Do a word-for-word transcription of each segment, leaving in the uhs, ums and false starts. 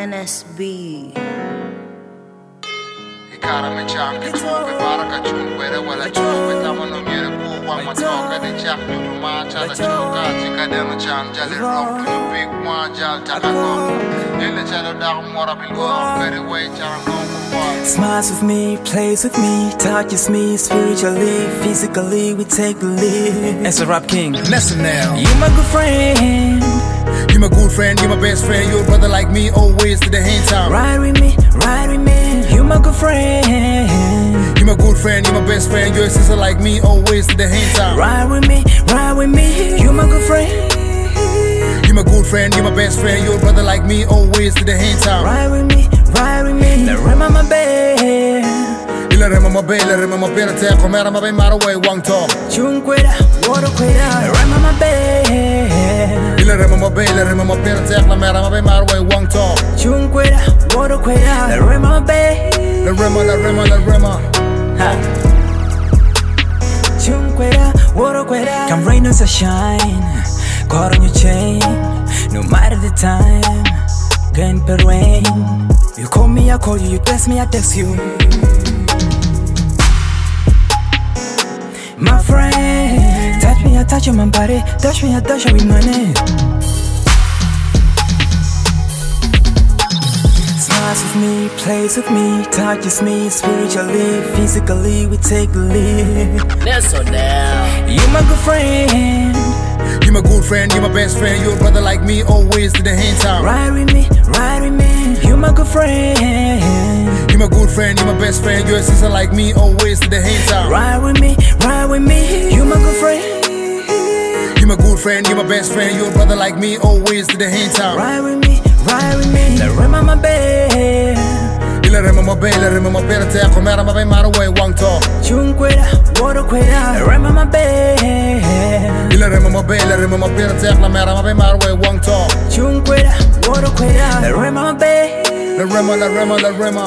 N S B. Ikara me chang ke chu be baraka chun wera wala chu be tamano mere ko wa ma to ka de chak nu ma cha la chu ka ti ka de no chang jale rock no big ma jal ta ka ko ele chalo da mo ra bil go very way chang no ko. Smiles with me, plays with me, touches me spiritually, physically we take the lead. As a rap king, listen now. You my good friend. You my good friend, you my best friend, you a brother like me, always to the hand time. Ride with me, ride with me, you my good friend. You my good friend, you my best friend, you a sister like me, always to the hand time. Ride with me, ride with me, you my good friend. You my good friend, you my best friend, you a brother like me, always to the hand time. Ride with me, ride with me, la rema my bed. La rema my bed, la rema my bed, te comera my bed, mara way one talk. Chunquera, water quera, la rema my bed. La rema my bed, la rema my bed, te comera my bed, mara way one talk. Chunquera, water quera, la rema my bed. La rema, la rema, la rema. Chunquera, water quera. Come rain or sunshine, caught on your chain. No matter the time, going per rain. You call me, I call you, you text me, I text you. My friend, touch me, I touch you, my body. Touch me, I touch you with my name. Smiles with me, plays with me, touches me spiritually, physically we take the lead. That's so now. You my good friend. You my good friend, you my best friend, you a brother like me, always to the hand time. Ride with me, ride with me, you my good friend. You my good friend, you my best friend, you a sister like me, always to the hand time. Ride with me, ride with me, you my good friend. You my good friend, you my best friend, you a brother like me, always to the hand time. Ride with me, ride with me, la rema my bed. La rema my bed, la rema my bed, te comera my bed, mara way one talk. Chunquera, water quera, la rema my bed. La rema my bed, la rema my bed, te comera my bed, mara way one talk. Chunquera, water quera, la rema my bed. La rema, la rema, la rema.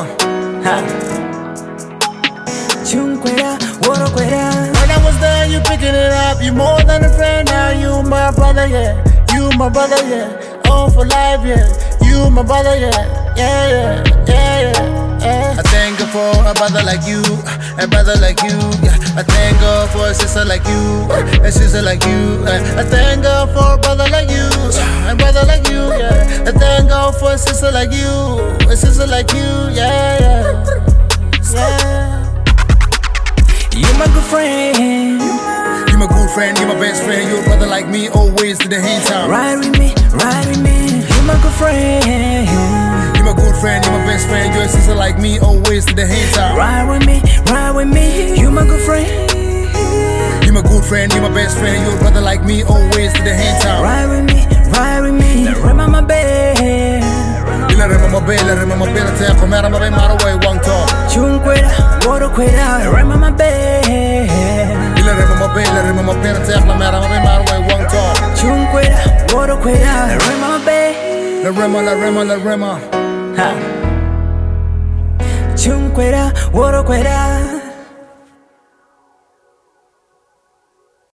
Chunquera, water quera. When I was there, you picking it up. You more than a friend, now you my brother, yeah. You my brother, yeah. Oh, for life, yeah. You my brother, yeah. Yeah, yeah, yeah, yeah, yeah. I thank God for a brother like you, a brother like you. Yeah. I thank God for a sister like you, a sister like you. I thank God for a brother like you, a brother like you. Yeah. I thank God for a sister like you, a sister like you. Yeah, yeah, yeah. You my good friend. You my good friend, you my best friend, you a brother like me, always to the hand time. Ride with me, ride with me, you my good friend. You my good friend, you my best friend, you a sister like me, always to the hand time. Ride with me, ride with me, you my good friend. You my good friend, you my best friend, you a brother like me, always to the hand time. Ride with me, ride with me, la rema my bed. La rema my bed, la rema my bed, te comera my bed, mara way one talk. Chunquera, water quera, la rema my bed. La rema my bed, la rema my bed, te comera my bed, mara way one talk. Chunquera, water quera, la rema my bed. La rema, la rema, la rema. Chunquera, water quera.